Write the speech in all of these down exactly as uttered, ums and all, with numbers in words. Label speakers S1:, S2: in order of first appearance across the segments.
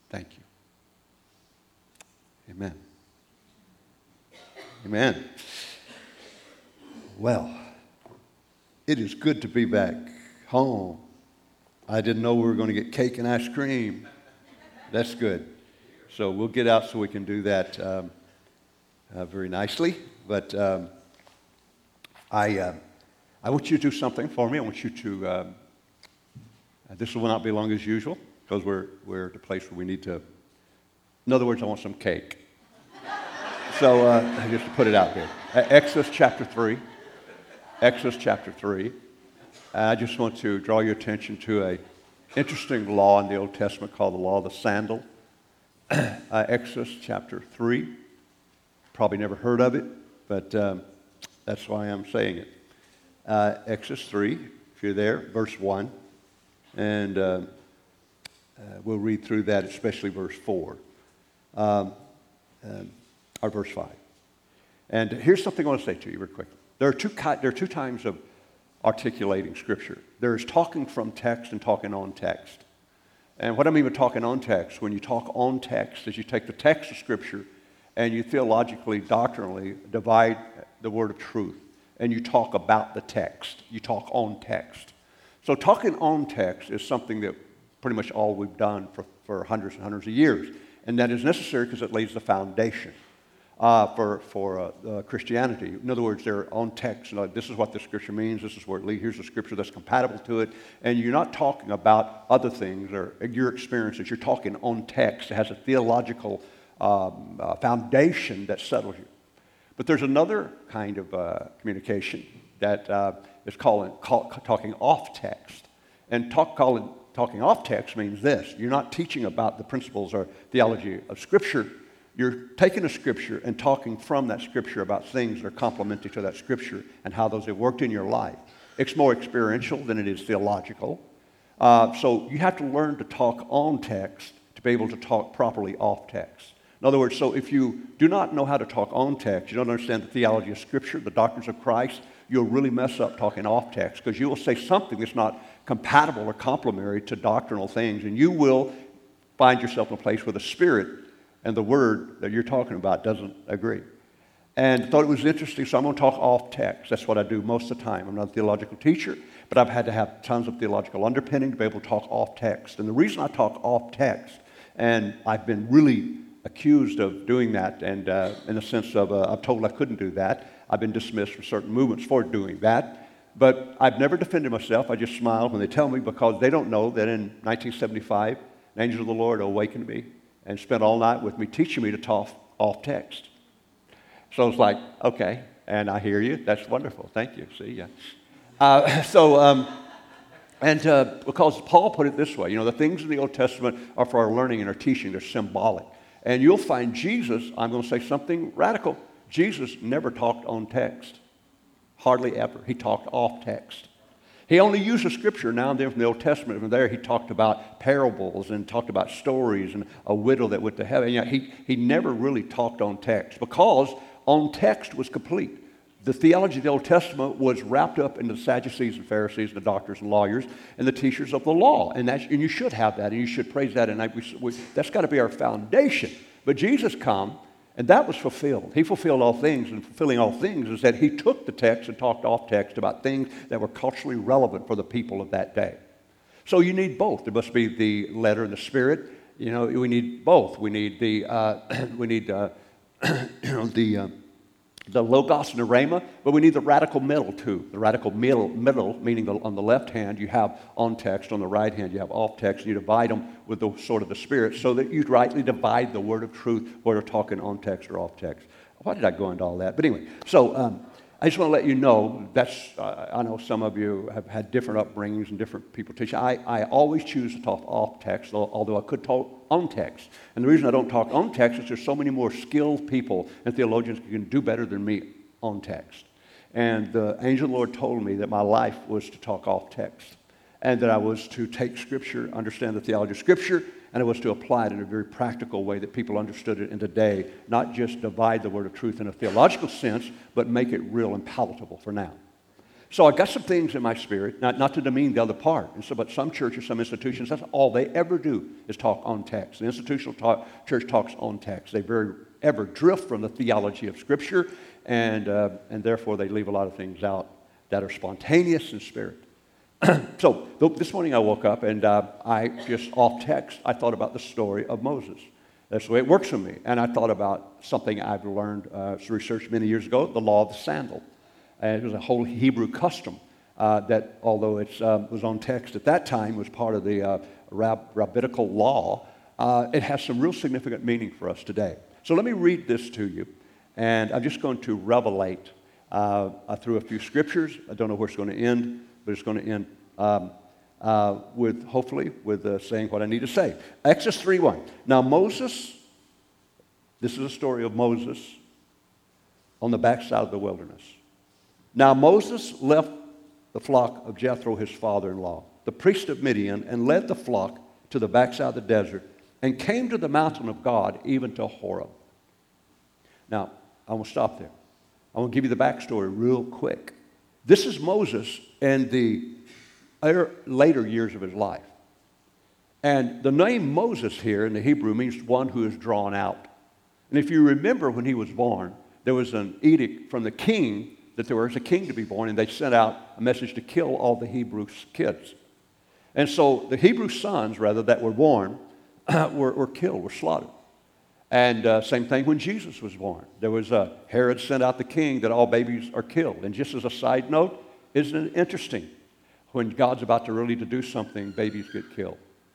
S1: Thank you. Amen. Amen. Well, it is good to be back home. I didn't know we were going to get cake and ice cream. That's good. So we'll get out so we can do that um, uh, very nicely. But um, I, uh, I want you to do something for me. I want you to, um, uh, this will not be long as usual because we're, we're at a place where we need to, in other words, I want some cake. So uh, just to put it out there. Uh, Exodus chapter three. Exodus chapter three. I just want to draw your attention to an interesting law in the Old Testament called the law of the sandal. uh, Exodus chapter three. Probably never heard of it, but um, that's why I'm saying it. Uh, Exodus three, if you're there, verse one. And uh, uh, we'll read through that, especially verse four. Um, um, or verse five. And here's something I want to say to you real quick. There are two, there are two times of articulating Scripture. There is talking from text and talking on text. And what I mean by talking on text, when you talk on text, is you take the text of Scripture and you theologically, doctrinally divide the word of truth. And you talk about the text. You talk on text. So talking on text is something that pretty much all we've done for, for hundreds and hundreds of years. And that is necessary because it lays the foundation uh, for, for uh, uh, Christianity. In other words, they're on text. You know, this is what the Scripture means. This is where it leads. Here's the Scripture that's compatible to it. And you're not talking about other things or your experiences. You're talking on text. It has a theological um, uh, foundation that settles you. But there's another kind of uh, communication that uh, is called, call, talking off text. And talk, calling, talking off text means this. You're not teaching about the principles or theology of Scripture. You're taking a Scripture and talking from that Scripture about things that are complementary to that Scripture and how those have worked in your life. It's more experiential than it is theological. Uh, so you have to learn to talk on text to be able to talk properly off text. In other words, so if you do not know how to talk on text, you don't understand the theology of Scripture, the doctrines of Christ, you'll really mess up talking off text because you will say something that's not compatible or complementary to doctrinal things, and you will find yourself in a place where the Spirit and the Word that you're talking about doesn't agree. And I thought it was interesting, so I'm going to talk off text. That's what I do most of the time. I'm not a theological teacher, but I've had to have tons of theological underpinning to be able to talk off text. And the reason I talk off text, and I've been really accused of doing that, and uh, in the sense of uh, I'm told I couldn't do that. I've been dismissed from certain movements for doing that. But I've never defended myself. I just smile when they tell me because they don't know that in nineteen seventy-five, an angel of the Lord awakened me and spent all night with me teaching me to talk off text. So it's like, okay, and I hear you. That's wonderful. Thank you. See, yeah. Uh, so, um, and uh, because Paul put it this way, you know, the things in the Old Testament are for our learning and our teaching. They're symbolic. And you'll find Jesus, I'm going to say something radical. Jesus never talked on text. Hardly ever. He talked off text. He only used the Scripture now and then from the Old Testament. From there, he talked about parables and talked about stories and a widow that went to heaven. You know, he, he never really talked on text because on text was complete. The theology of the Old Testament was wrapped up into the Sadducees and Pharisees and the doctors and lawyers and the teachers of the law. And, that's, and you should have that, and you should praise that. And I, we, we, that's got to be our foundation. But Jesus come, and that was fulfilled. He fulfilled all things, and fulfilling all things is that he took the text and talked off text about things that were culturally relevant for the people of that day. So you need both. There must be the letter and the spirit. You know, we need both. We need the uh, we need uh, you know the uh, the logos and the rhema, but we need the radical middle too. The radical middle, middle meaning the, on the left hand you have on text, on the right hand you have off text, and you divide them with the sort of the spirit so that you rightly divide the word of truth, whether talking on text or off text. Why did I go into all that? But anyway, so um, I just want to let you know that's, uh, I know some of you have had different upbringings and different people teach. I, I always choose to talk off text, although I could talk on text. And the reason I don't talk on text is there's so many more skilled people and theologians who can do better than me on text. And the angel of the Lord told me that my life was to talk off text and that I was to take Scripture, understand the theology of Scripture, and I was to apply it in a very practical way that people understood it in today, not just divide the word of truth in a theological sense, but make it real and palatable for now. So I got some things in my spirit, not, not to demean the other part. And so, but some churches, some institutions, that's all they ever do is talk on text. The institutional talk, church talks on text. They very ever drift from the theology of Scripture, and, uh, and therefore they leave a lot of things out that are spontaneous in spirit. So this morning I woke up and uh, I just off text, I thought about the story of Moses. That's the way it works for me. And I thought about something I've learned, uh, researched many years ago, the law of the sandal. And it was a whole Hebrew custom uh, that, although it um, was on text at that time, was part of the uh, rab- rabbinical law, uh, it has some real significant meaning for us today. So let me read this to you, and I'm just going to revelate uh, uh, through a few scriptures. I don't know where it's going to end, but it's going to end um, uh, with, hopefully, with uh, saying what I need to say. Exodus three one. Now Moses, this is a story of Moses on the backside of the wilderness. Now Moses left the flock of Jethro, his father-in-law, the priest of Midian, and led the flock to the backside of the desert, and came to the mountain of God, even to Horeb. Now, I will stop there. I will give you the backstory real quick. This is Moses in the later years of his life. And the name Moses here in the Hebrew means one who is drawn out. And if you remember when he was born, there was an edict from the king that there was a king to be born, and they sent out a message to kill all the Hebrew kids. And so the Hebrew sons, rather, that were born were, were killed, were slaughtered. And uh, same thing when Jesus was born. There was a, Herod sent out the king that all babies are killed. And just as a side note, isn't it interesting? When God's about to really to do something, babies get killed.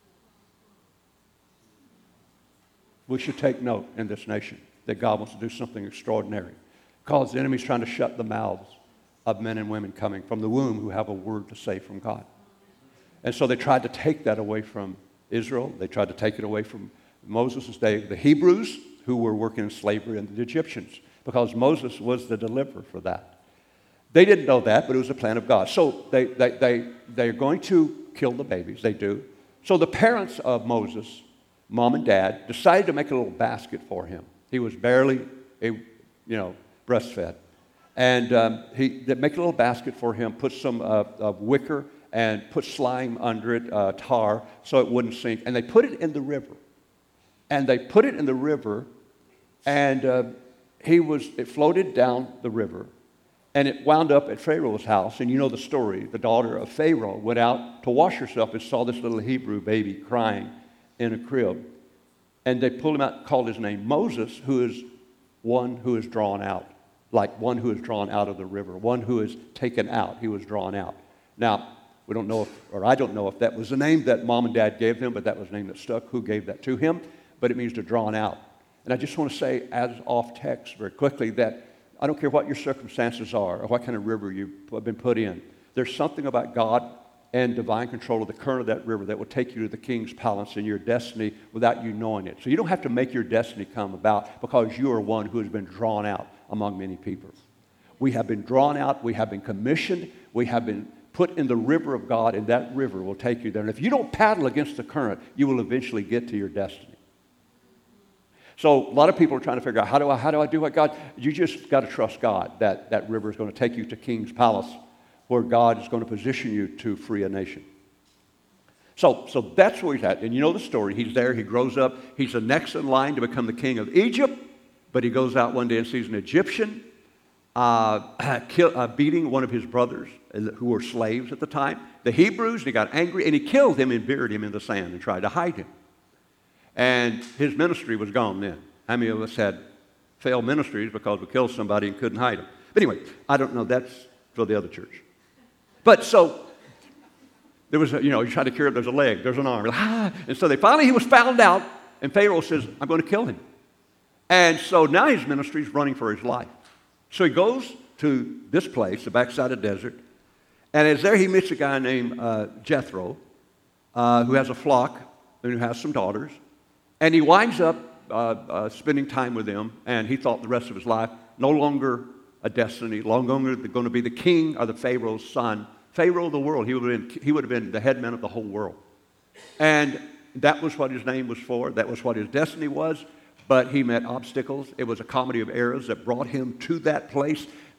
S1: We should take note in this nation that God wants to do something extraordinary. Because the enemy's trying to shut the mouths of men and women coming from the womb who have a word to say from God. And so they tried to take that away from Israel. They tried to take it away from Moses' day, the Hebrews who were working in slavery, and the Egyptians, because Moses was the deliverer for that. They didn't know that, but it was a plan of God. So they, they, they, they're going to kill the babies. They do. So the parents of Moses, mom and dad, decided to make a little basket for him. He was barely, a, you know, breastfed. And um, he, they make a little basket for him, put some uh, uh, wicker and put slime under it, uh, tar, so it wouldn't sink. And they put it in the river. And they put it in the river, and uh, he was, it floated down the river. And it wound up at Pharaoh's house. And you know the story. The daughter of Pharaoh went out to wash herself and saw this little Hebrew baby crying in a crib. And they pulled him out, called his name Moses, who is one who is drawn out, like one who is drawn out of the river, one who is taken out. He was drawn out. Now, we don't know if, or I don't know if that was the name that mom and dad gave him, but that was the name that stuck. Who gave that to him? But it means to drawn out. And I just want to say, as off text very quickly, that I don't care what your circumstances are or what kind of river you've been put in. There's something about God and divine control of the current of that river that will take you to the king's palace and your destiny without you knowing it. So you don't have to make your destiny come about because you are one who has been drawn out among many people. We have been drawn out. We have been commissioned. We have been put in the river of God, and that river will take you there. And if you don't paddle against the current, you will eventually get to your destiny. So a lot of people are trying to figure out, how do I, how do I do what God? You just got to trust God that that river is going to take you to King's Palace, where God is going to position you to free a nation. So, so that's where he's at. And you know the story. He's there. He grows up. He's the next in line to become the king of Egypt. But he goes out one day and sees an Egyptian uh, kill, uh, beating one of his brothers who were slaves at the time, the Hebrews, and he got angry, and he killed him and buried him in the sand and tried to hide him. And his ministry was gone then. How many of us had failed ministries because we killed somebody and couldn't hide them? But anyway, I don't know. That's for the other church. But so there was, a, you know, you try to cure it. There's a leg. There's an arm. Ah. And so they finally, he was found out, and Pharaoh says, I'm going to kill him. And so now his ministry is running for his life. So he goes to this place, the backside of the desert, and as there he meets a guy named uh, Jethro, uh, who has a flock and who has some daughters. And he winds up uh, uh, spending time with them, and he thought the rest of his life, no longer a destiny, no longer going to be the king or the Pharaoh's son. Pharaoh of the world, he would have been, he would have been the head man of the whole world. And that was what his name was for. That was what his destiny was. But he met obstacles. It was a comedy of errors that brought him to that place.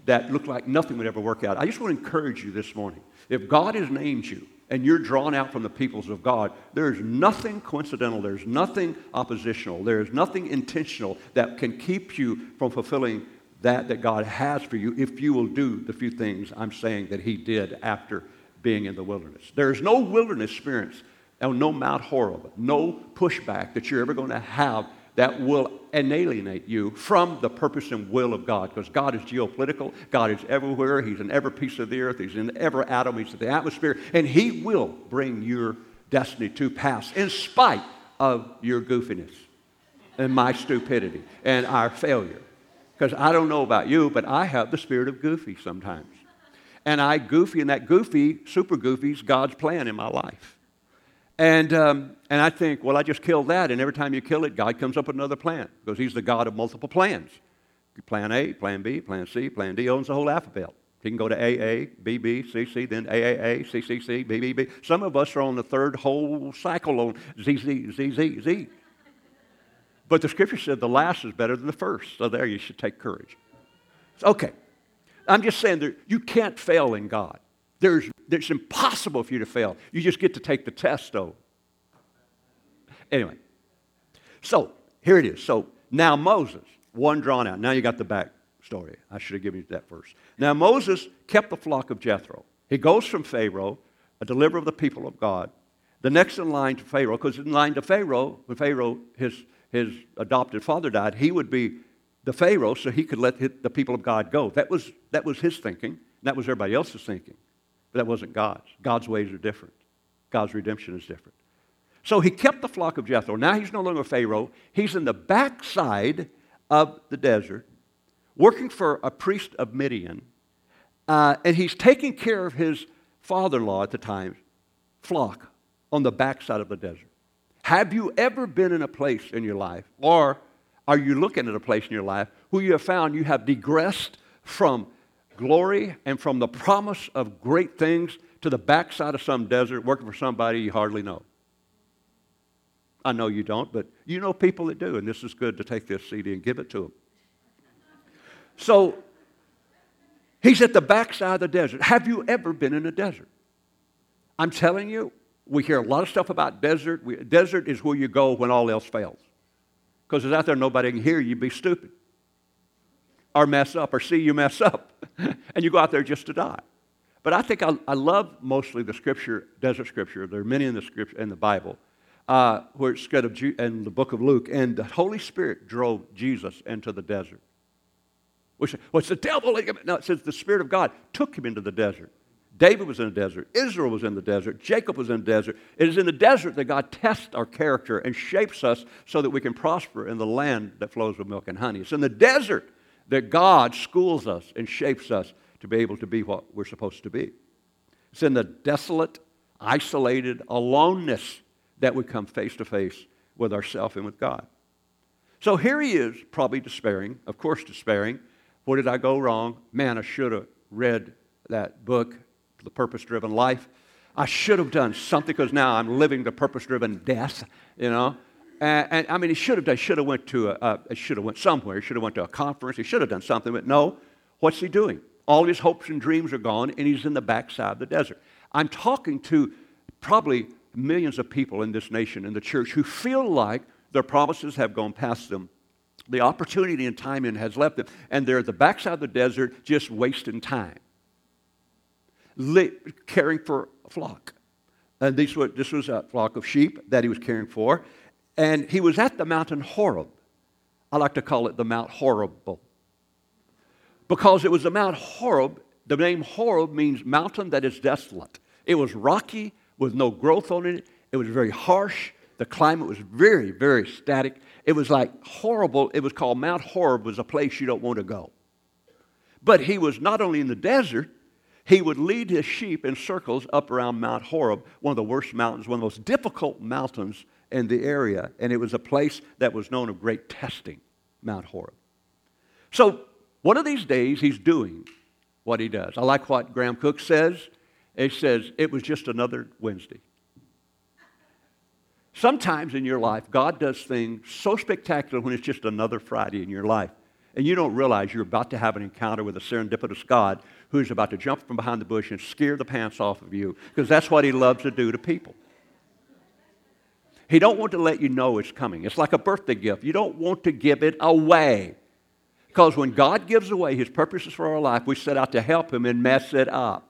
S1: that looked like nothing would ever work out. I just want to encourage you this morning. If God has named you and you're drawn out from the peoples of God, there's nothing coincidental. There's nothing oppositional. There's nothing intentional that can keep you from fulfilling that that God has for you if you will do the few things I'm saying that he did after being in the wilderness. There's no wilderness experience, and no Mount Horeb, no pushback that you're ever going to have that will alienate you from the purpose and will of God. Because God is geopolitical. God is everywhere. He's in every piece of the earth. He's in every atom. He's in the atmosphere. And he will bring your destiny to pass in spite of your goofiness and my stupidity and our failure. Because I don't know about you, but I have the spirit of goofy sometimes. And I goofy, and that goofy, super goofy, is God's plan in my life. And um, and I think, well, I just killed that, and every time you kill it, God comes up with another plan, because he's the God of multiple plans. Plan A, Plan B, Plan C, Plan D, owns the whole alphabet. He can go to A A, B B, C C, then A A A, C C C, B B B. Some of us are on the third whole cycle on Z Z, Z Z, Z. But the scripture said the last is better than the first, so there you should take courage. Okay. I'm just saying that you can't fail in God. There's, it's impossible for you to fail. You just get to take the test, though. Anyway, so here it is. So now Moses, one drawn out. Now you got the back story. I should have given you that first. Now Moses kept the flock of Jethro. He goes from Pharaoh, a deliverer of the people of God. The next in line to Pharaoh, because in line to Pharaoh, when Pharaoh, his, his adopted father died, he would be the Pharaoh, so he could let the people of God go. That was, that was his thinking. That was everybody else's thinking. But that wasn't God's. God's ways are different. God's redemption is different. So he kept the flock of Jethro. Now he's no longer Pharaoh. He's in the backside of the desert, working for a priest of Midian, uh, and he's taking care of his father-in-law at the time, flock, on the backside of the desert. Have you ever been in a place in your life, or are you looking at a place in your life where you have found you have digressed from glory and from the promise of great things to the backside of some desert working for somebody you hardly know? I know you don't, but you know people that do, and this is good to take this C D and give it to them. So, he's at the backside of the desert. Have you ever been in a desert? I'm telling you, we hear a lot of stuff about desert. We, desert is where you go when all else fails. Because it's out there, nobody can hear you, you'd be stupid. Or mess up, or see you mess up. And you go out there just to die. But I think I, I love mostly the scripture, desert scripture. There are many in the scripture, in the Bible, uh, where it's got of in the book of Luke, and the Holy Spirit drove Jesus into the desert. Which, well, it's the devil. No, it says the Spirit of God took him into the desert. David was in the desert. Israel was in the desert. Jacob was in the desert. It is in the desert that God tests our character and shapes us so that we can prosper in the land that flows with milk and honey. It's in the desert that God schools us and shapes us to be able to be what we're supposed to be. It's in the desolate, isolated aloneness that we come face to face with ourselves and with God. So here he is, probably despairing, of course despairing. Where did I go wrong? Man, I should have read that book, The Purpose-Driven Life. I should have done something, because now I'm living the purpose-driven death, you know. And, and I mean, he should have done, should have went to a, uh, he should have went somewhere. He should have went to a conference. He should have done something, but no. What's he doing? All his hopes and dreams are gone, and he's in the backside of the desert. I'm talking to probably millions of people in this nation, in the church, who feel like their promises have gone past them. The opportunity and time in has left them, and they're at the backside of the desert just wasting time, Li- caring for a flock. And this was, this was a flock of sheep that he was caring for. And he was at the mountain Horeb. I like to call it the Mount Horrible. Because it was the Mount Horeb. The name Horeb means mountain that is desolate. It was rocky with no growth on it. It was very harsh. The climate was very, very static. It was like horrible. It was called Mount Horeb, was a place you don't want to go. But he was not only in the desert, he would lead his sheep in circles up around Mount Horeb, one of the worst mountains, one of the most difficult mountains in the area. And it was a place that was known of great testing, Mount Horeb. So one of these days, he's doing what he does. I like what Graham Cook says. He says, it was just another Wednesday. Sometimes in your life, God does things so spectacular when it's just another Friday in your life. and you don't realize you're about to have an encounter with a serendipitous God who's about to jump from behind the bush and scare the pants off of you, because that's what he loves to do to people. He don't want to let you know it's coming. It's like a birthday gift. You don't want to give it away. Because when God gives away his purposes for our life, we set out to help him and mess it up.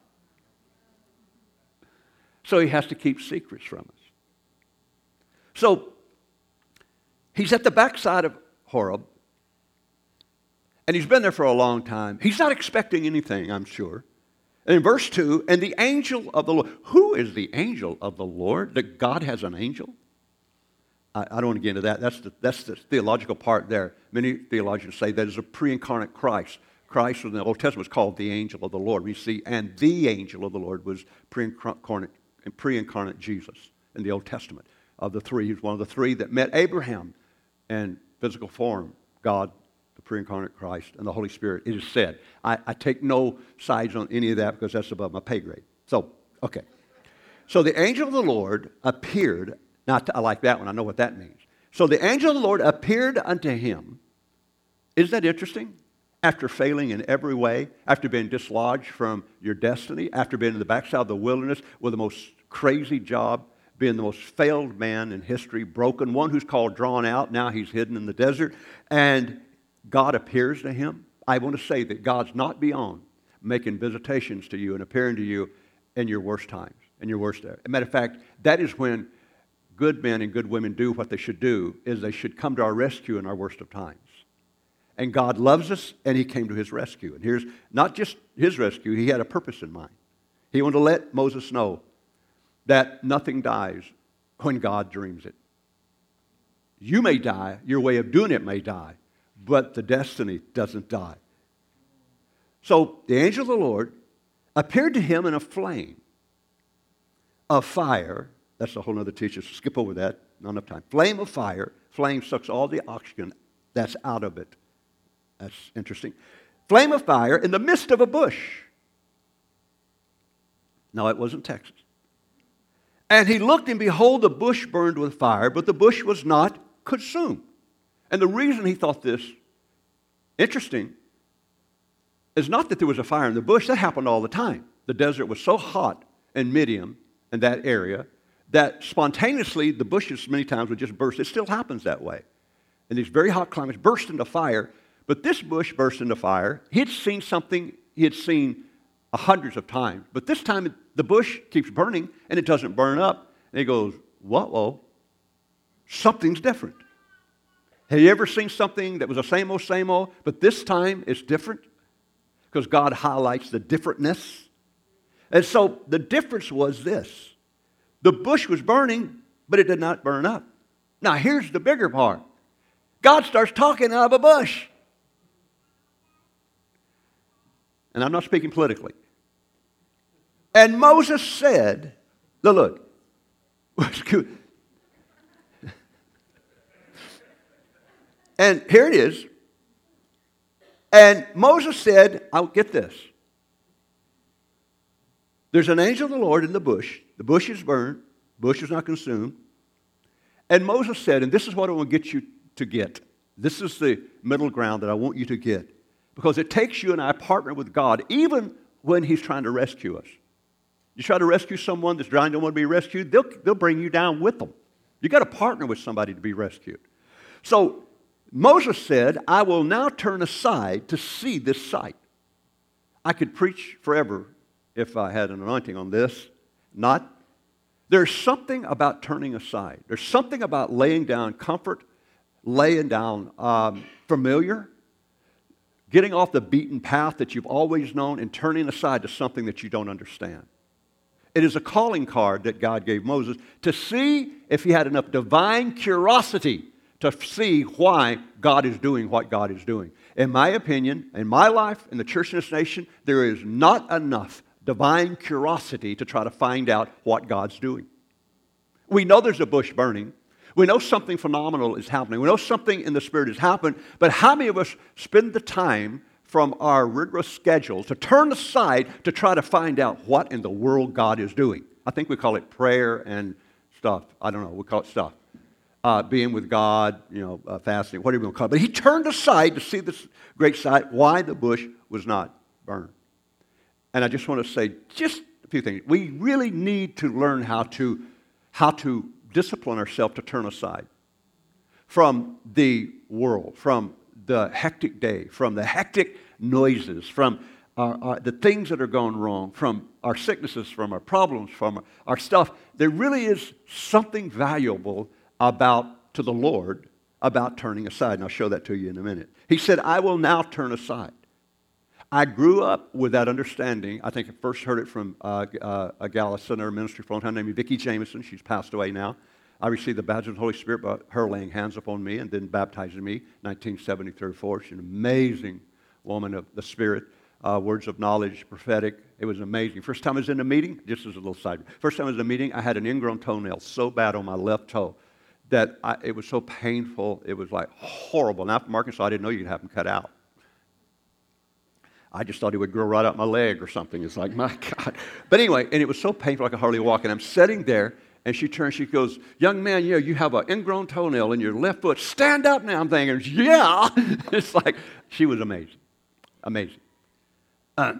S1: So he has to keep secrets from us. So he's at the backside of Horeb, and he's been there for a long time. He's not expecting anything, I'm sure. And in verse two, and the angel of the Lord. Who is the angel of the Lord? That God has an angel? I, I don't want to get into that. That's the, that's the theological part there. Many theologians say that is a pre-incarnate Christ. Christ in the Old Testament was called the angel of the Lord. We see, and the angel of the Lord was pre-incarnate, pre-incarnate Jesus in the Old Testament. Of the three, he was one of the three that met Abraham in physical form, God, the pre-incarnate Christ, and the Holy Spirit. It is said. I, I take no sides on any of that because that's above my pay grade. So, okay. So the angel of the Lord appeared. Now, I like that one. I know what that means. So the angel of the Lord appeared unto him. Isn't that interesting? After failing in every way, after being dislodged from your destiny, after being in the backside of the wilderness with the most crazy job, being the most failed man in history, broken, one who's called drawn out, now he's hidden in the desert, and God appears to him. I want to say that God's not beyond making visitations to you and appearing to you in your worst times, in your worst day. As a matter of fact, that is when good men and good women do what they should do, is they should come to our rescue in our worst of times. And God loves us, and he came to his rescue. And here's not just his rescue, he had a purpose in mind. He wanted to let Moses know that nothing dies when God dreams it. You may die, your way of doing it may die, but the destiny doesn't die. So the angel of the Lord appeared to him in a flame of fire. That's a whole other teaching. So skip over that. Not enough time. Flame of fire. Flame sucks all the oxygen that's out of it. That's interesting. Flame of fire in the midst of a bush. No, it wasn't Texas. And he looked, and behold, the bush burned with fire, but the bush was not consumed. And the reason he thought this interesting is not that there was a fire in the bush. That happened all the time. The desert was so hot in Midian, in that area, that spontaneously the bushes many times would just burst. It still happens that way. In these very hot climates, burst into fire. But this bush burst into fire. He had seen something he had seen hundreds of times. But this time the bush keeps burning and it doesn't burn up. And he goes, whoa, something's different. Have you ever seen something that was the same old, same old, but this time it's different? Because God highlights the differentness. And so the difference was this. The bush was burning, but it did not burn up. Now here's the bigger part. God starts talking out of a bush. And I'm not speaking politically. And Moses said, look, look. And here it is. And Moses said, I'll get this. There's an angel of the Lord in the bush. The bush is burned. The bush is not consumed. And Moses said, and this is what I want to get you to get. This is the middle ground that I want you to get. Because it takes you and I partner with God even when he's trying to rescue us. You try to rescue someone that's trying to want to be rescued, they'll, they'll bring you down with them. You've got to partner with somebody to be rescued. So Moses said, I will now turn aside to see this sight. I could preach forever if I had an anointing on this. Not. There's something about turning aside. There's something about laying down comfort, laying down um, familiar, getting off the beaten path that you've always known and turning aside to something that you don't understand. It is a calling card that God gave Moses to see if he had enough divine curiosity to see why God is doing what God is doing. In my opinion, in my life, in the church in this nation, there is not enough divine curiosity to try to find out what God's doing. We know there's a bush burning. We know something phenomenal is happening. We know something in the Spirit has happened. But how many of us spend the time from our rigorous schedules to turn aside to try to find out what in the world God is doing? I think we call it prayer and stuff. I don't know. We call it stuff. uh, being with God, you know, uh, fasting, whatever you want to call it. But he turned aside to see this great sight, why the bush was not burned. And I just want to say just a few things. We really need to learn how to, how to discipline ourselves to turn aside from the world, from the hectic day, from the hectic noises, from our, our, the things that are going wrong, from our sicknesses, from our problems, from our, our stuff. There really is something valuable about, to the Lord, about turning aside. And I'll show that to you in a minute. He said, I will now turn aside. I grew up with that understanding. I think I first heard it from uh, uh, a gal I sent her ministry for a long time named Vicki Jameson. She's passed away now. I received the baptism of the Holy Spirit by her laying hands upon me and then baptizing me in nineteen seventy-four. She's an amazing woman of the Spirit. Uh, words of knowledge, prophetic. It was amazing. First time I was in a meeting, just as a little side. First time I was in a meeting, I had an ingrown toenail so bad on my left toe that I, it was so painful. It was like horrible. Now from Arkansas, I didn't know you could have them cut out. I just thought it would grow right out my leg or something. It's like, my God. But anyway, and it was so painful I could hardly walk. And I'm sitting there, and she turns, she goes, young man, you know, you have an ingrown toenail in your left foot. Stand up now. I'm thinking, yeah. It's like, she was amazing. Amazing. Uh,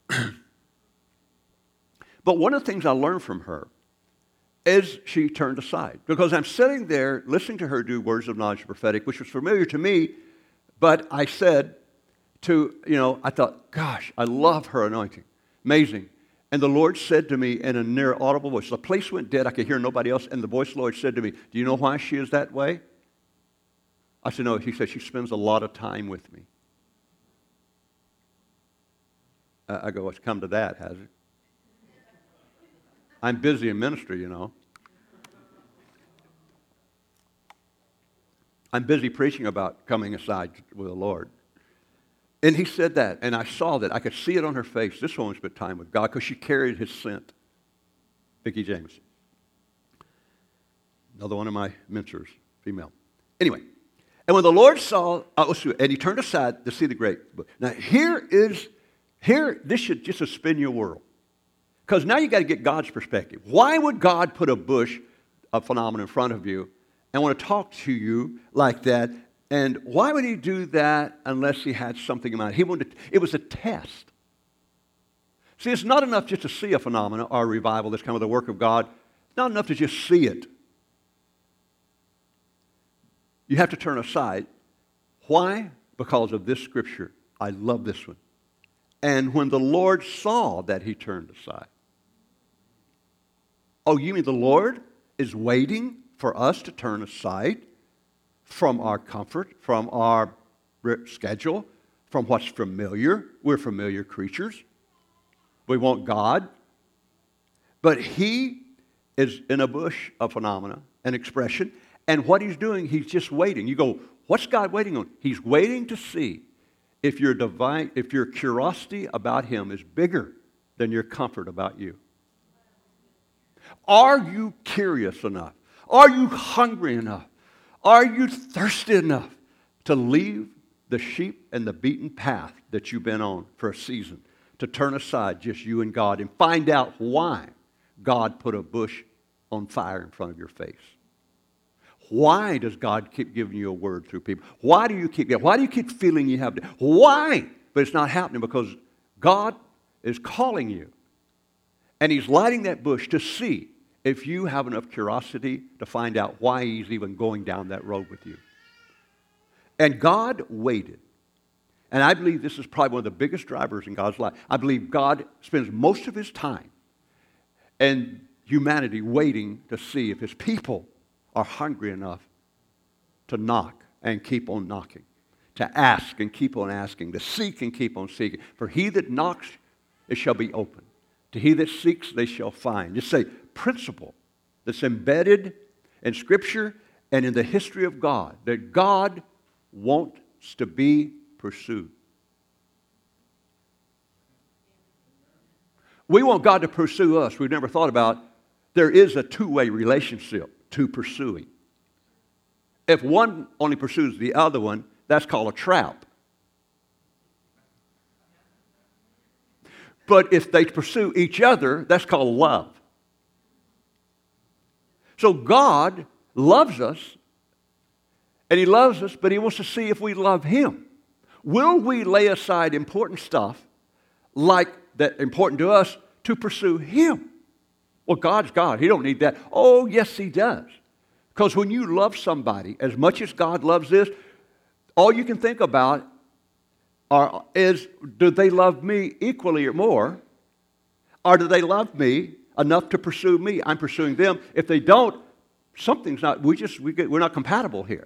S1: but one of the things I learned from her is she turned aside. Because I'm sitting there listening to her do words of knowledge prophetic, which was familiar to me, but I said to, you know, I thought, gosh, I love her anointing. Amazing. And the Lord said to me in a near audible voice, the place went dead, I could hear nobody else, and the voice of the Lord said to me, do you know why she is that way? I said, no. He said, she spends a lot of time with me. Uh, I go, it's come to that, has it? I'm busy in ministry, you know. I'm busy preaching about coming aside with the Lord. And he said that, and I saw that. I could see it on her face. This woman spent time with God because she carried his scent. Vicki James. Another one of my mentors, female. Anyway, and when the Lord saw, uh, and he turned aside to see the great bush. Now here is, here, this should just spin your world. Because now you got to get God's perspective. Why would God put a bush, a phenomenon in front of you, and want to talk to you like that? And why would he do that unless he had something in mind? He wanted to, it was a test. See, it's not enough just to see a phenomenon or a revival that's come with the work of God. It's not enough to just see it. You have to turn aside. Why? Because of this scripture. I love this one. And when the Lord saw that he turned aside. Oh, you mean the Lord is waiting for us to turn aside from our comfort, from our schedule, from what's familiar? We're familiar creatures. We want God. But he is in a bush of phenomena, an expression, and what he's doing, he's just waiting. You go, what's God waiting on? He's waiting to see if your divine, if your curiosity about him is bigger than your comfort about you. Are you curious enough? Are you hungry enough? Are you thirsty enough to leave the sheep and the beaten path that you've been on for a season, to turn aside just you and God and find out why God put a bush on fire in front of your face? Why does God keep giving you a word through people? Why do you keep Why do you keep feeling you have to? Why? But it's not happening because God is calling you. And he's lighting that bush to see if you have enough curiosity to find out why he's even going down that road with you. And God waited. And I believe this is probably one of the biggest drivers in God's life. I believe God spends most of his time and humanity waiting to see if his people are hungry enough to knock and keep on knocking, to ask and keep on asking, to seek and keep on seeking. For he that knocks, it shall be opened. To he that seeks, they shall find. Just say, principle that's embedded in Scripture and in the history of God, that God wants to be pursued. We want God to pursue us. We've never thought about there is a two-way relationship to pursuing. If one only pursues the other one, that's called a trap. But if they pursue each other, that's called love. So God loves us And he loves us, but he wants to see if we love him. Will we lay aside important stuff like that important to us to pursue him? Well, God's God. He don't need that. Oh, yes, he does. Because when you love somebody as much as God loves this, all you can think about are, is, do they love me equally or more? Or do they love me enough to pursue me? I'm pursuing them. If they don't, something's not, we just, we get, we're not compatible here.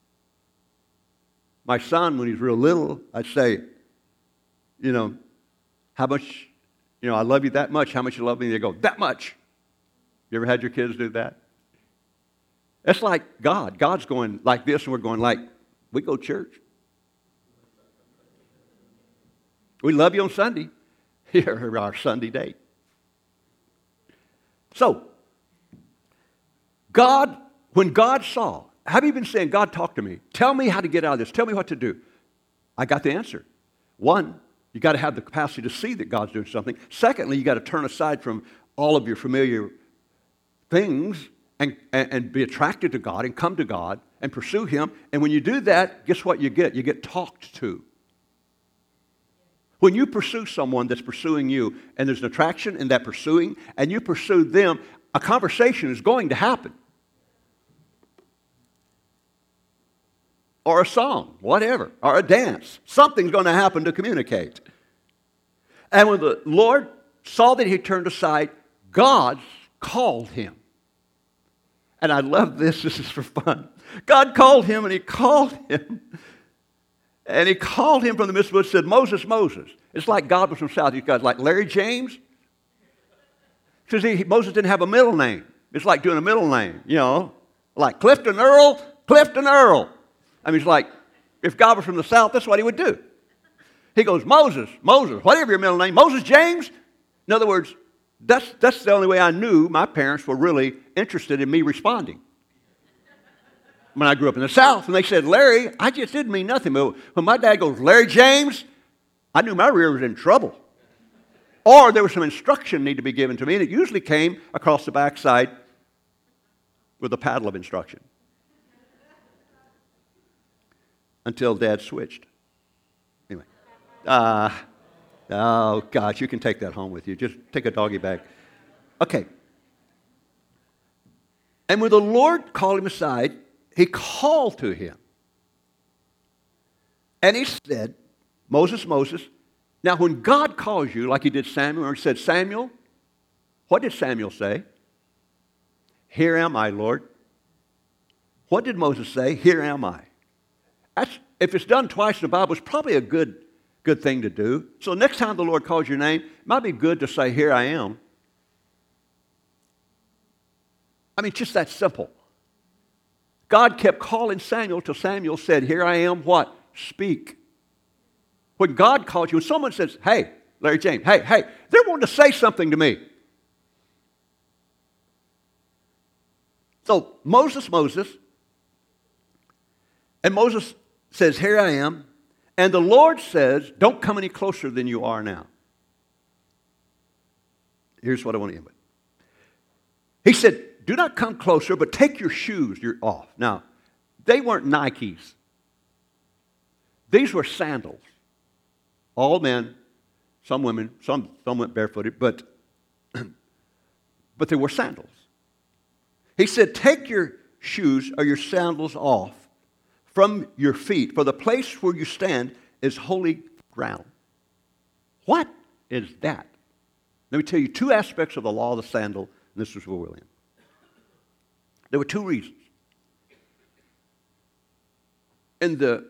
S1: My son, when he's real little, I'd say, you know, how much, you know, I love you that much. How much you love me? They go, that much. You ever had your kids do that? That's like God. God's going like this, and we're going like, we go to church. We love you on Sunday. Here, our Sunday date. So, God, when God saw, have you been saying, God, talk to me. Tell me how to get out of this. Tell me what to do. I got the answer. One, you got to have the capacity to see that God's doing something. Secondly, you got to turn aside from all of your familiar things and, and, and be attracted to God and come to God and pursue him. And when you do that, guess what you get? You get talked to. When you pursue someone that's pursuing you, and there's an attraction in that pursuing, and you pursue them, a conversation is going to happen. Or a song, whatever, or a dance. Something's going to happen to communicate. And when the Lord saw that he turned aside, God called him. And I love this. This is for fun. God called him, and he called him. And he called him from the midst of the woods and said, Moses, Moses. It's like God was from South. These guys like Larry James. Because he, Moses didn't have a middle name. It's like doing a middle name, you know. Like Clifton Earl, Clifton Earl. I mean, it's like, if God was from the South, that's what he would do. He goes, Moses, Moses, whatever your middle name, Moses James. In other words, that's, that's the only way I knew my parents were really interested in me responding. When I grew up in the South, and they said, Larry, I just didn't mean nothing. But when my dad goes, Larry James, I knew my rear was in trouble. Or there was some instruction need to be given to me, and it usually came across the backside with a paddle of instruction. Until Dad switched. Anyway. Uh, oh, gosh, you can take that home with you. Just take a doggy bag. Okay. And when the Lord called him aside, he called to him. And he said, Moses, Moses. Now, when God calls you, like he did Samuel, or he said, Samuel, what did Samuel say? Here am I, Lord. What did Moses say? Here am I. That's, if it's done twice in the Bible, it's probably a good, good thing to do. So next time the Lord calls your name, it might be good to say, here I am. I mean, just that simple. God kept calling Samuel till Samuel said, here I am, what? Speak. When God calls you, when someone says, hey, Larry James, hey, hey, they're wanting to say something to me. So Moses, Moses, and Moses says, here I am. And the Lord says, don't come any closer than you are now. Here's what I want to end with. He said, do not come closer, but take your shoes you're off. Now, they weren't Nikes. These were sandals. All men, some women, some, some went barefooted, but, but they were sandals. He said, take your shoes or your sandals off from your feet, for the place where you stand is holy ground. What is that? Let me tell you two aspects of the law of the sandal, and this is where we'll end. There were two reasons. In the,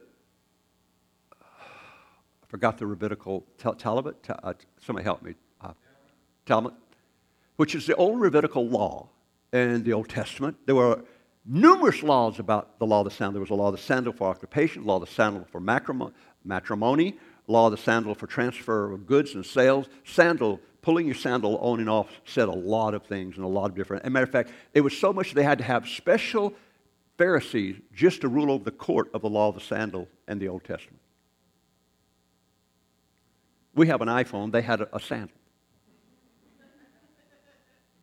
S1: I forgot the rabbinical, Talmud, uh, somebody help me, uh, Talmud, which is the old rabbinical law in the Old Testament. There were numerous laws about the law of the sandal. There was a law of the sandal for occupation, law of the sandal for matrimony, law of the sandal for transfer of goods and sales. Sandal, pulling your sandal on and off, said a lot of things and a lot of different. As a matter of fact, it was so much they had to have special Pharisees just to rule over the court of the law of the sandal in the Old Testament. We have an iPhone. They had a, a sandal.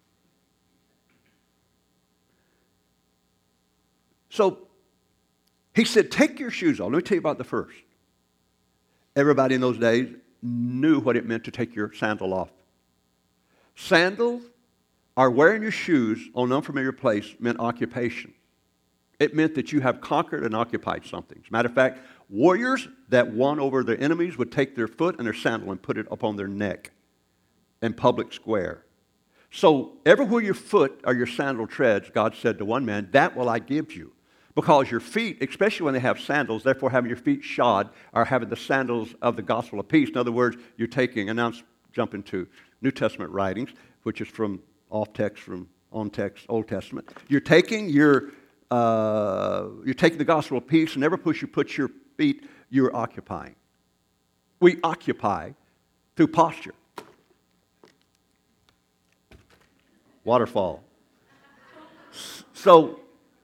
S1: So, He said, take your shoes off. Let me tell you about the first. Everybody in those days knew what it meant to take your sandal off. Sandals or wearing your shoes on an unfamiliar place meant occupation. It meant that you have conquered and occupied something. As a matter of fact, warriors that won over their enemies would take their foot and their sandal and put it upon their neck in public square. So everywhere your foot or your sandal treads, God said to one man, that will I give you. Because your feet, especially when they have sandals, therefore having your feet shod, are having the sandals of the gospel of peace. In other words, you're taking, and now I'm jumping to New Testament writings, which is from off text, from on text, Old Testament. You're taking your, uh, you're taking the gospel of peace, and every place you put your feet, you're occupying. We occupy through posture. Waterfall. So,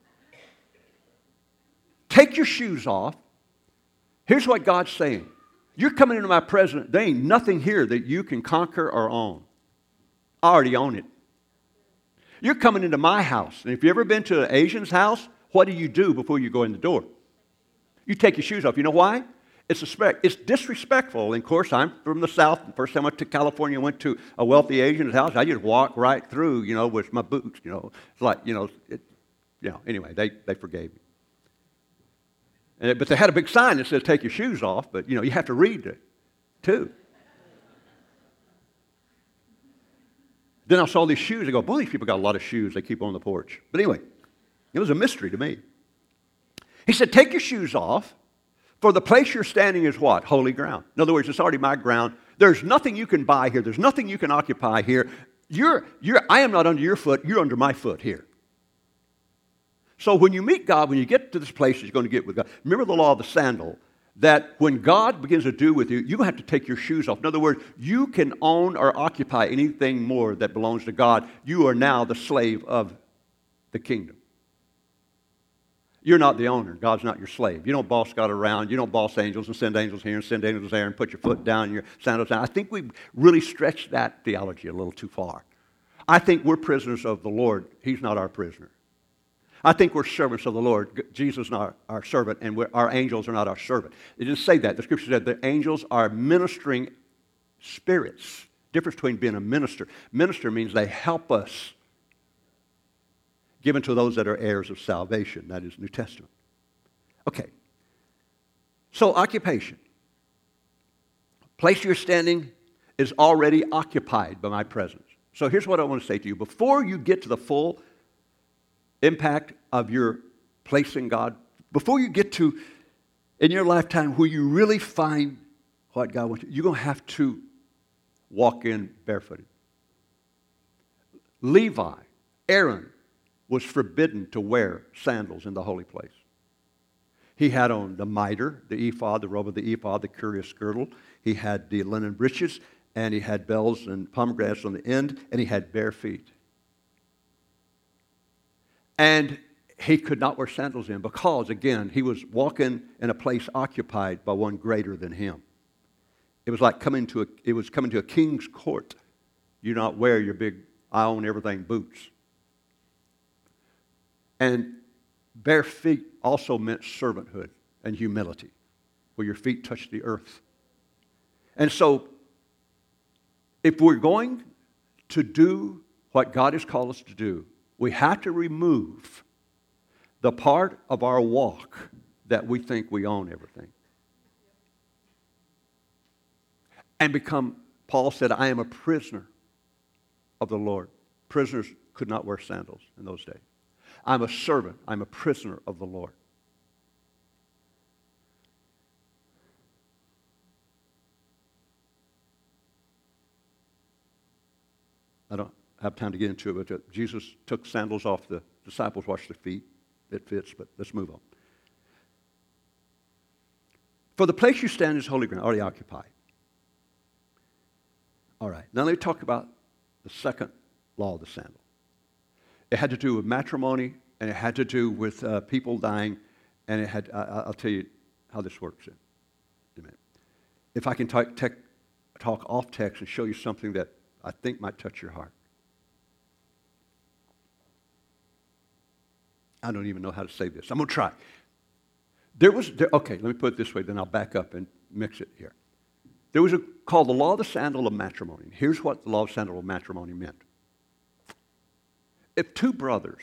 S1: take your shoes off. Here's what God's saying. You're coming into my presence. There ain't nothing here that you can conquer or own. I already own it. You're coming into my house. And if you've ever been to an Asian's house, what do you do before you go in the door? You take your shoes off. You know why? It's respect. It's disrespectful. And of course, I'm from the South. The first time I went to California, I went to a wealthy Asian's house. I just walked right through, you know, with my boots, you know. It's like, you know, it, you know, anyway, they, they forgave me. And, but they had a big sign that says, take your shoes off, but, you know, you have to read it, too. Then I saw these shoes. I go, boy, these people got a lot of shoes they keep on the porch. But anyway, it was a mystery to me. He said, take your shoes off, for the place you're standing is what? Holy ground. In other words, it's already my ground. There's nothing you can buy here. There's nothing you can occupy here. You're, you're, I am not under your foot. You're under my foot here. So when you meet God, when you get to this place you're going to get with God, remember the law of the sandal, that when God begins to do with you, you have to take your shoes off. In other words, you can own or occupy anything more that belongs to God. You are now the slave of the kingdom. You're not the owner. God's not your slave. You don't boss God around. You don't boss angels and send angels here and send angels there and put your foot down and your sandals down. I think we've really stretched that theology a little too far. I think we're prisoners of the Lord. He's not our prisoner. I think we're servants of the Lord. Jesus is not our, our servant, and we're, our angels are not our servant. It didn't say that. The Scripture said the angels are ministering spirits. Difference between being a minister. Minister means they help us. Given to those that are heirs of salvation. That is New Testament. Okay. So occupation. Place you're standing is already occupied by my presence. So here's what I want to say to you. Before you get to the full impact of your placing God, before you get to, in your lifetime, where you really find what God wants you, you're going to have to walk in barefooted. Levi, Aaron, was forbidden to wear sandals in the holy place. He had on the mitre, the ephod, the robe of the ephod, the curious girdle. He had the linen breeches, and he had bells and pomegranates on the end, and he had bare feet. And he could not wear sandals in because, again, he was walking in a place occupied by one greater than him. It was like coming to a, it was coming to a king's court. You not wear your big, I own everything boots. And bare feet also meant servanthood and humility, where your feet touch the earth. And so, if we're going to do what God has called us to do, we have to remove the part of our walk that we think we own everything. And become, Paul said, I am a prisoner of the Lord. Prisoners could not wear sandals in those days. I'm a servant. I'm a prisoner of the Lord. I don't have time to get into it, but Jesus took sandals off. The disciples washed their feet. It fits, but let's move on. For the place you stand is holy ground, already occupied. All right. Now let me talk about the second law of the sandal. It had to do with matrimony, and it had to do with uh, people dying, and it had. Uh, I'll tell you how this works in a minute. If I can talk, tech, talk off text and show you something that I think might touch your heart. I don't even know how to say this. I'm going to try. There was, there, okay, let me put it this way, then I'll back up and mix it here. There was a called the law of the sandal of matrimony. Here's what the law of sandal of matrimony meant. If two brothers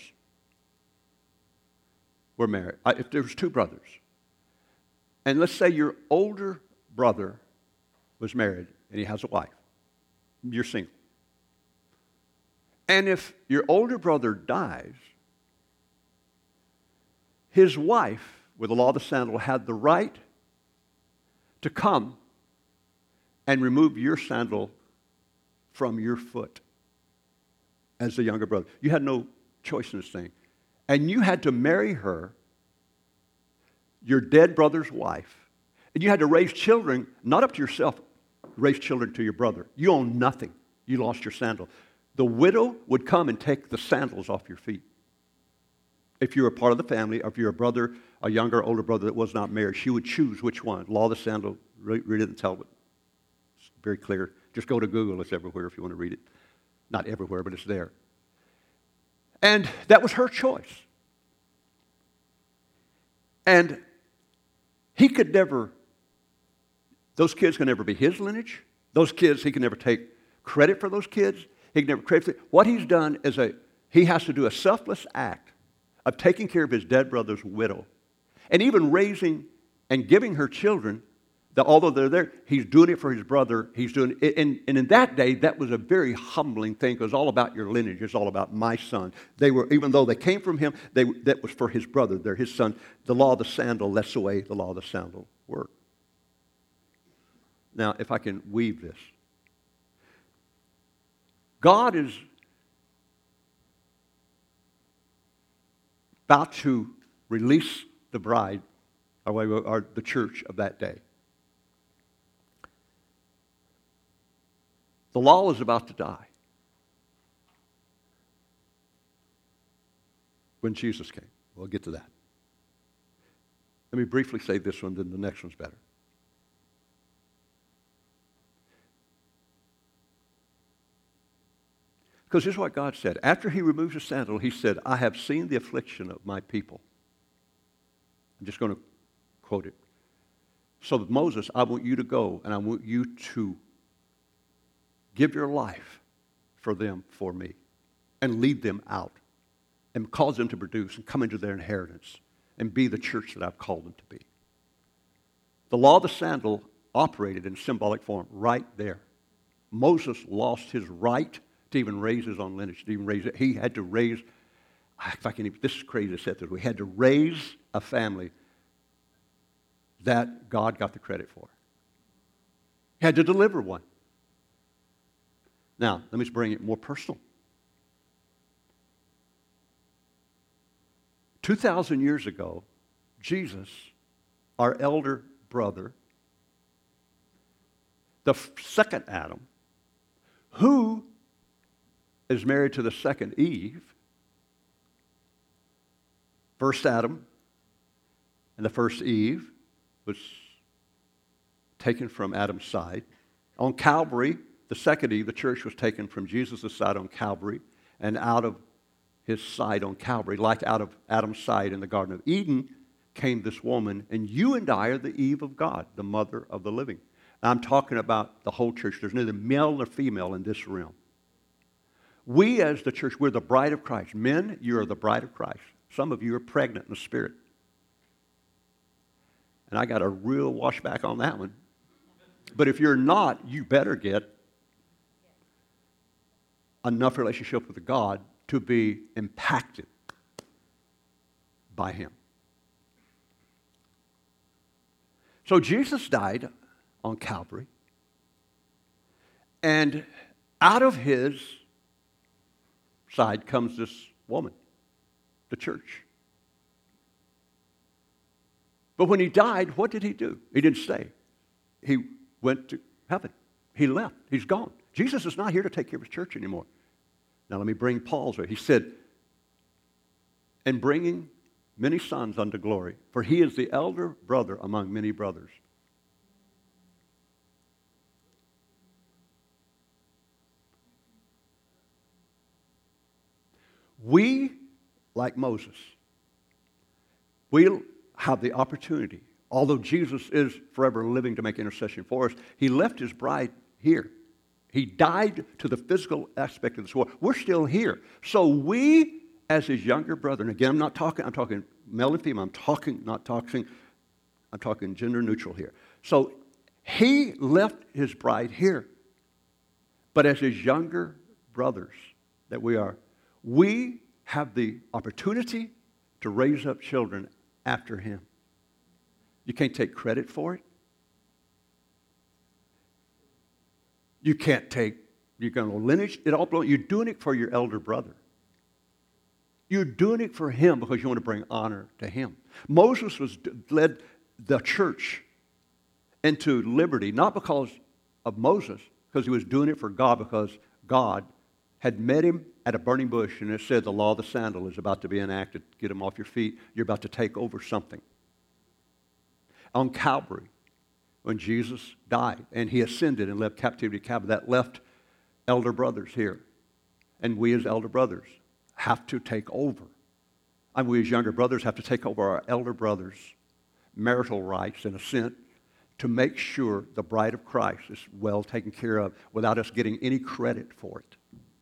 S1: were married, if there was two brothers, and let's say your older brother was married and he has a wife, you're single. And if your older brother dies, his wife, with the law of the sandal, had the right to come and remove your sandal from your foot as the younger brother. You had no choice in this thing. And you had to marry her, your dead brother's wife. And you had to raise children, not up to yourself, raise children to your brother. You own nothing. You lost your sandal. The widow would come and take the sandals off your feet. If you were part of the family, or if you're a brother, a younger, older brother that was not married, she would choose which one. Law of the sandal, read, read it and tell it. It's very clear. Just go to Google. It's everywhere if you want to read it. Not everywhere, but it's there. And that was her choice. And he could never, those kids could never be his lineage. Those kids, he could never take credit for those kids. He could never credit for, what he's done is a, he has to do a selfless act of taking care of his dead brother's widow. And even raising and giving her children, that although they're there, he's doing it for his brother. He's doing it. And, and in that day, that was a very humbling thing. It was all about your lineage. It's all about my son. They were, even though they came from him, they, that was for his brother. They're his son. The law of the sandal, that's the way the law of the sandal worked. Now, if I can weave this. God is about to release the bride, or, or the church of that day. The law is about to die when Jesus came. We'll get to that. Let me briefly say this one, then the next one's better. Because here's what God said. After he removes the sandal, he said, I have seen the affliction of my people. I'm just going to quote it. So that Moses, I want you to go, and I want you to give your life for them, for me, and lead them out, and cause them to produce and come into their inheritance, and be the church that I've called them to be. The law of the sandal operated in symbolic form right there. Moses lost his right to even raise his own lineage, to even raise it. He had to raise, if I can even, this is crazy to say this, we had to raise a family that God got the credit for. He had to deliver one. Now, let me bring it more personal. two thousand years ago, Jesus, our elder brother, the second Adam, who is married to the second Eve, first Adam and the first Eve was taken from Adam's side. On Calvary, the second Eve, the church, was taken from Jesus' side on Calvary and out of his side on Calvary. Like out of Adam's side in the Garden of Eden came this woman, and you and I are the Eve of God, the mother of the living. I'm talking about the whole church. There's neither male nor female in this realm. We as the church, we're the bride of Christ. Men, you are the bride of Christ. Some of you are pregnant in the spirit. And I got a real washback on that one. But if you're not, you better get enough relationship with God to be impacted by him. So Jesus died on Calvary. And out of his side comes this woman, the church. But when he died, what did he do? He didn't stay. He went to heaven. He left. He's gone. Jesus is not here to take care of his church anymore. Now let me bring Paul's way. He said, and bringing many sons unto glory, for he is the elder brother among many brothers. We, like Moses, we have the opportunity, although Jesus is forever living to make intercession for us, he left his bride here. He died to the physical aspect of this world. We're still here. So we, as his younger brother, and again, I'm not talking, I'm talking male and female, I'm talking, not talking, I'm talking gender neutral here. So he left his bride here. But as his younger brothers that we are, we have the opportunity to raise up children after him. You can't take credit for it. You can't take, you're going to lineage, it all belongs, you're doing it for your elder brother. You're doing it for him because you want to bring honor to him. Moses was led the church into liberty, not because of Moses, because he was doing it for God, because God had met him at a burning bush, and it said the law of the sandal is about to be enacted. Get him off your feet. You're about to take over something. On Calvary, when Jesus died and he ascended and left captivity to Calvary, that left elder brothers here. And we as elder brothers have to take over. And we as younger brothers have to take over our elder brothers' marital rights, in a sense, to make sure the bride of Christ is well taken care of without us getting any credit for it.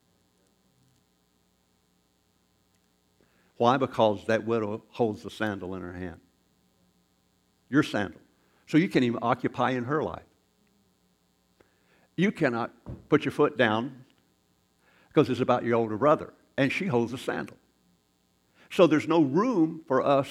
S1: Why? Because that widow holds the sandal in her hand. Your sandal. So you can't even occupy in her life. You cannot put your foot down because it's about your older brother, and she holds the sandal. So there's no room for us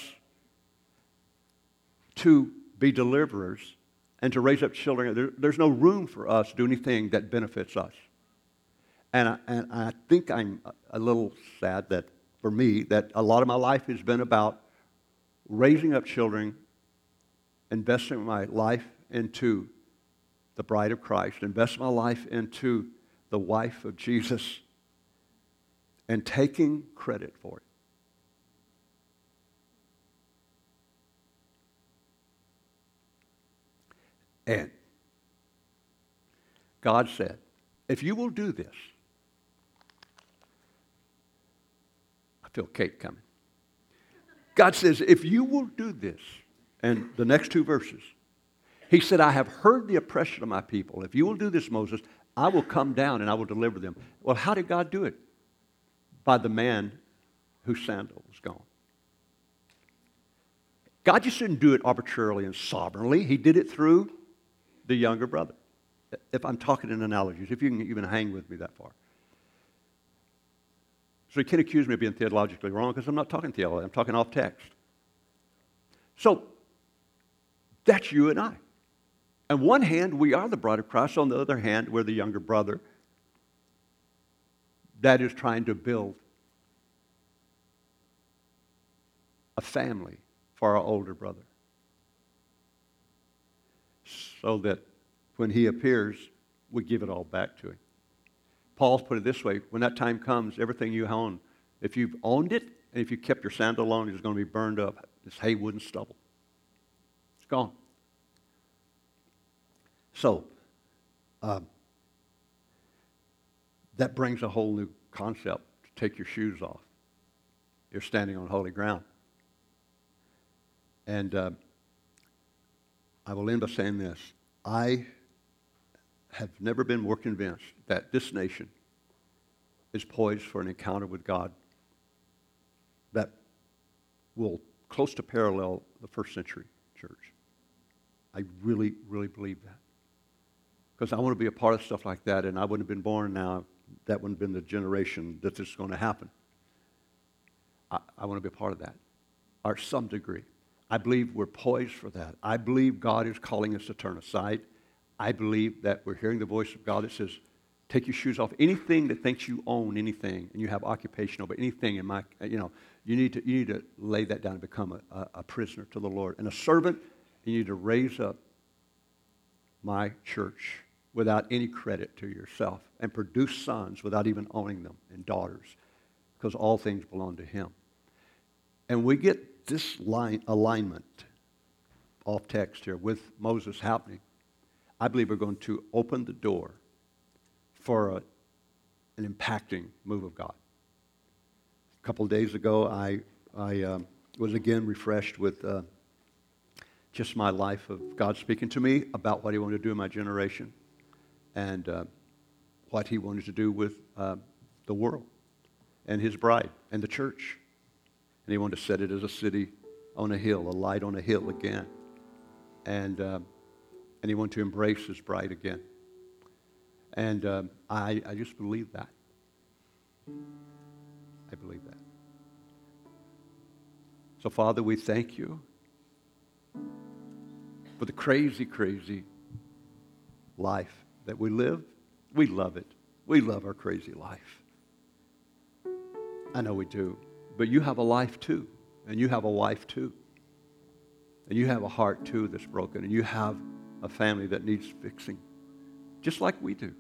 S1: to be deliverers and to raise up children. There, there's no room for us to do anything that benefits us. And I, and I think I'm a little sad that, for me, that a lot of my life has been about raising up children, investing my life into the bride of Christ, investing my life into the wife of Jesus, and taking credit for it. And God said, if you will do this, I feel cake coming. God says, if you will do this, and the next two verses, he said, I have heard the oppression of my people. If you will do this, Moses, I will come down and I will deliver them. Well, how did God do it? By the man whose sandal was gone. God just didn't do it arbitrarily and sovereignly. He did it through the younger brother. If I'm talking in analogies, if you can even hang with me that far. So you can't accuse me of being theologically wrong because I'm not talking theology. I'm talking off text. So that's you and I. On one hand, we are the bride of Christ. On the other hand, we're the younger brother that is trying to build a family for our older brother, so that when he appears, we give it all back to him. Paul's put it this way, when that time comes, everything you own, if you've owned it, and if you kept your sandal on, it's going to be burned up. It's hay, wood, and stubble. It's gone. So, um, that brings a whole new concept to take your shoes off. You're standing on holy ground. And uh, I will end by saying this. I have never been more convinced that this nation is poised for an encounter with God that will close to parallel the first century church. I really, really believe that. Because I want to be a part of stuff like that, and I wouldn't have been born now. That wouldn't have been the generation that this is going to happen. I, I want to be a part of that, or some degree. I believe we're poised for that. I believe God is calling us to turn aside. I believe that we're hearing the voice of God that says, take your shoes off. Anything that thinks you own anything and you have occupation over anything in my, you know, you need to, you need to lay that down and become a, a, a prisoner to the Lord. And a servant, you need to raise up my church without any credit to yourself and produce sons without even owning them, and daughters, because all things belong to him. And we get this line alignment off text here with Moses happening. I believe we're going to open the door for a, an impacting move of God. A couple of days ago, I, I um, was again refreshed with uh, just my life of God speaking to me about what he wanted to do in my generation and uh, what he wanted to do with uh, the world and his bride and the church. And he wanted to set it as a city on a hill, a light on a hill again. And, uh, and he wanted to embrace his bride again. And um, I, I just believe that. I believe that. So, Father, we thank you for the crazy, crazy life that we live. We love it. We love our crazy life. I know we do. But you have a life too. And you have a wife too. And you have a heart too that's broken. And you have a family that needs fixing. Just like we do.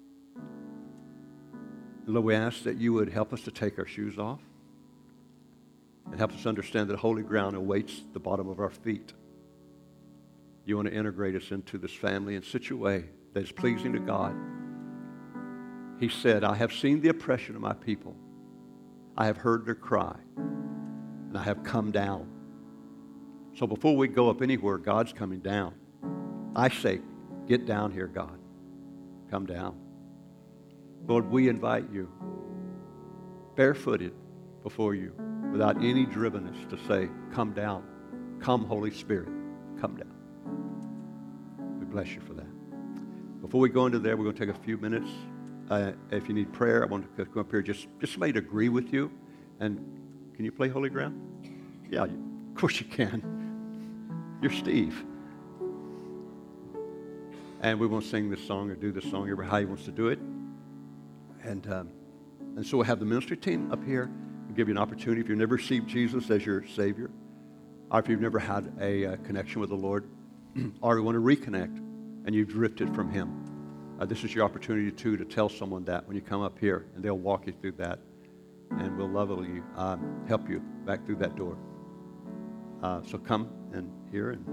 S1: Lord, we ask that you would help us to take our shoes off and help us understand that holy ground awaits the bottom of our feet. You want to integrate us into this family in such a way that is pleasing to God. He said, I have seen the oppression of my people. I have heard their cry, and I have come down. So before we go up anywhere, God's coming down. I say, get down here, God. Come down. Lord, we invite you, barefooted before you, without any drivenness, to say, come down. Come, Holy Spirit, come down. We bless you for that. Before we go into there, we're going to take a few minutes. Uh, if you need prayer, I want to come up here. Just, just somebody to agree with you. And can you play Holy Ground? Yeah, you, of course you can. You're Steve. And we won't sing this song or do this song, every how he wants to do it. And um, and so we'll have the ministry team up here. We'll give you an opportunity if you've never received Jesus as your Savior, or if you've never had a uh, connection with the Lord, or you want to reconnect and you've drifted from him. Uh, this is your opportunity, too, to tell someone that when you come up here, and they'll walk you through that, and we'll lovingly um, help you back through that door. Uh, so come and hear, and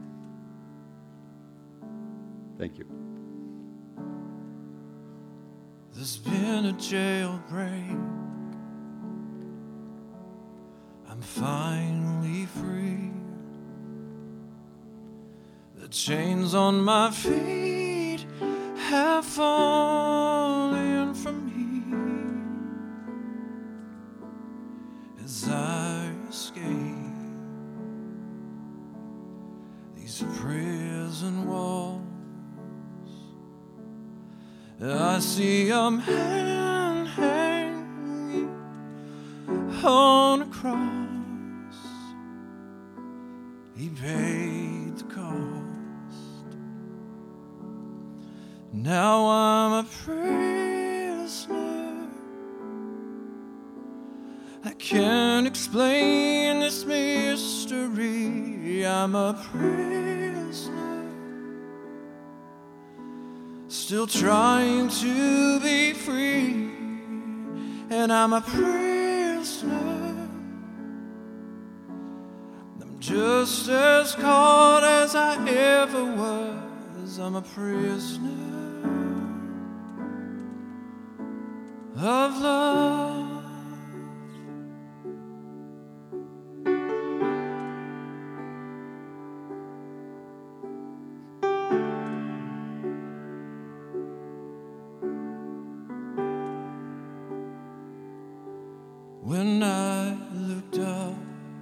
S1: thank you.
S2: There's been a jailbreak. I'm finally free. The chains on my feet have fallen from me as I escape these prison walls. I see a man hanging on a cross. He paid the cost. Now I'm a prisoner. I can't explain this mystery. I'm a prisoner, still trying to be free. And I'm a prisoner. I'm just as caught as I ever was. I'm a prisoner of love. When I looked up,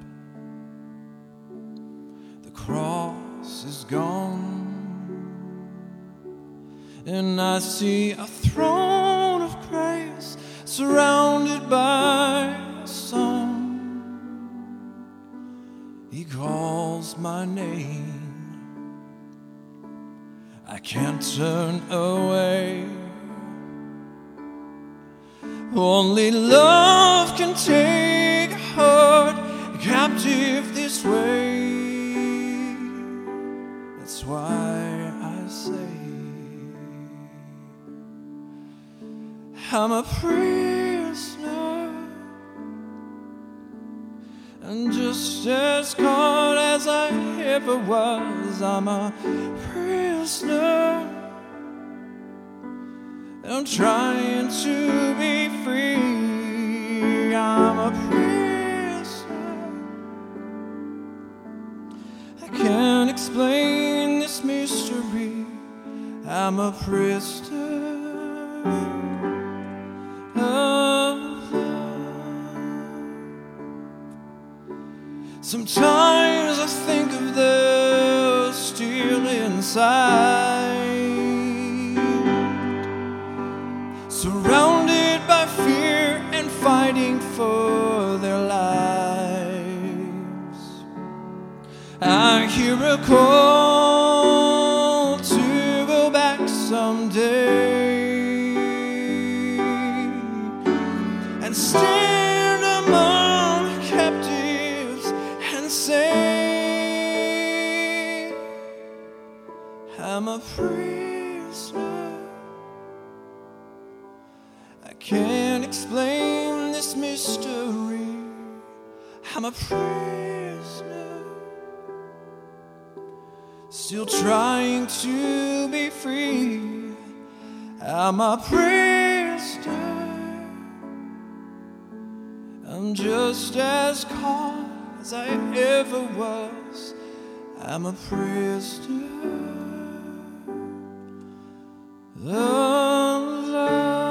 S2: the cross is gone, and I see a throne of grace surrounded by a song. He calls my name. I can't turn away. Only love can take a heart captive this way. That's why I say I'm a prisoner, and just as caught as I ever was. I'm a prisoner. I'm trying to be free. I'm a prisoner. I can't explain this mystery. I'm a prisoner of love. Sometimes I think of the steel inside, surrounded by fear and fighting for their lives. I hear a call to go back someday and stand among captives and say, I'm a prisoner. I can't explain this mystery. I'm a prisoner, still trying to be free. I'm a prisoner. I'm just as caught as I ever was. I'm a prisoner of love.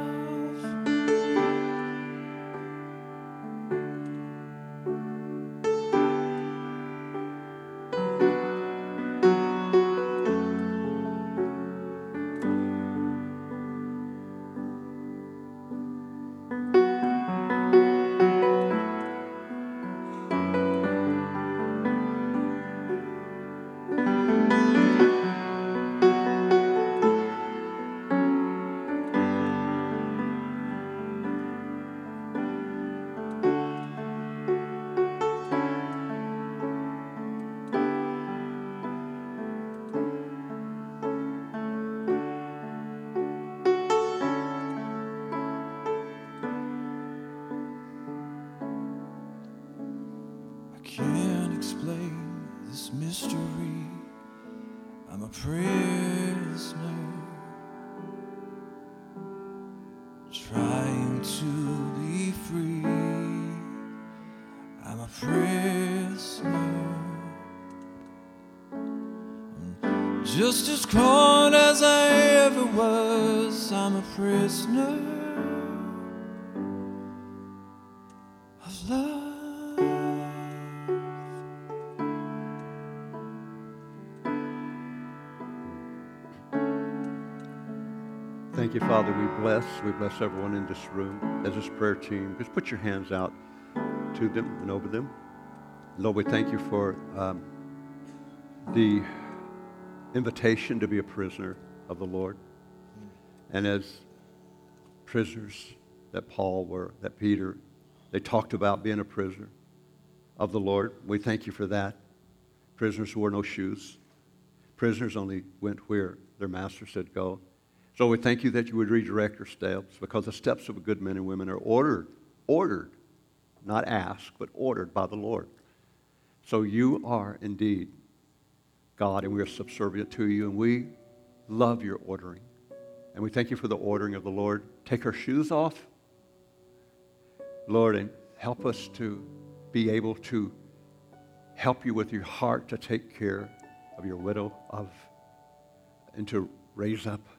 S2: Can't explain this mystery. I'm a prisoner, trying to be free. I'm a prisoner, I'm just as caught as I ever was. I'm a prisoner of love.
S1: Thank you, Father. We bless, we bless everyone in this room as this prayer team. Just put your hands out to them and over them. Lord, we thank you for um, the invitation to be a prisoner of the Lord. And as prisoners that Paul were, that Peter, they talked about being a prisoner of the Lord. We thank you for that. Prisoners wore no shoes. Prisoners only went where their master said go. So we thank you that you would redirect our steps, because the steps of a good men and women are ordered, ordered, not asked, but ordered by the Lord. So you are indeed God, and we are subservient to you, and we love your ordering. And we thank you for the ordering of the Lord. Take our shoes off, Lord, and help us to be able to help you with your heart to take care of your widow, of and to raise up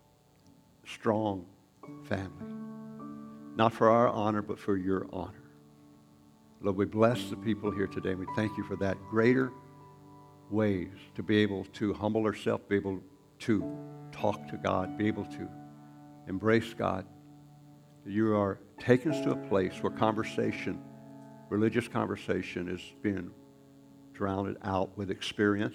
S1: strong family, not for our honor, but for your honor. Lord, we bless the people here today, and we thank you for that. Greater ways to be able to humble ourselves, be able to talk to God, be able to embrace God. You are taking us to a place where conversation, religious conversation, is being drowned out with experience.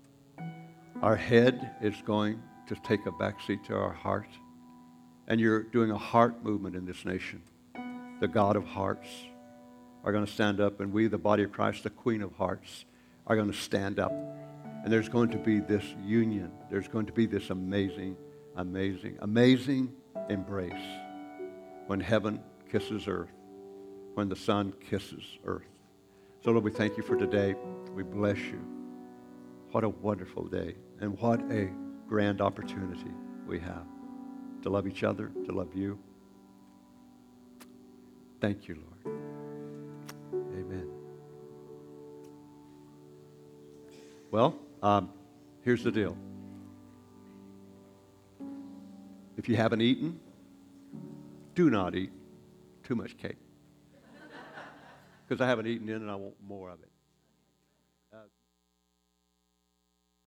S1: Our head is going to take a backseat to our heart. And you're doing a heart movement in this nation. The God of hearts are going to stand up, and we, the body of Christ, the Queen of Hearts, are going to stand up. And there's going to be this union. There's going to be this amazing, amazing, amazing embrace when heaven kisses earth, when the sun kisses earth. So, Lord, we thank you for today. We bless you. What a wonderful day, and what a grand opportunity we have to love each other, to love you. Thank you, Lord. Amen. Well, Um, here's the deal. If you haven't eaten, do not eat too much cake. Because I haven't eaten in and I want more of it.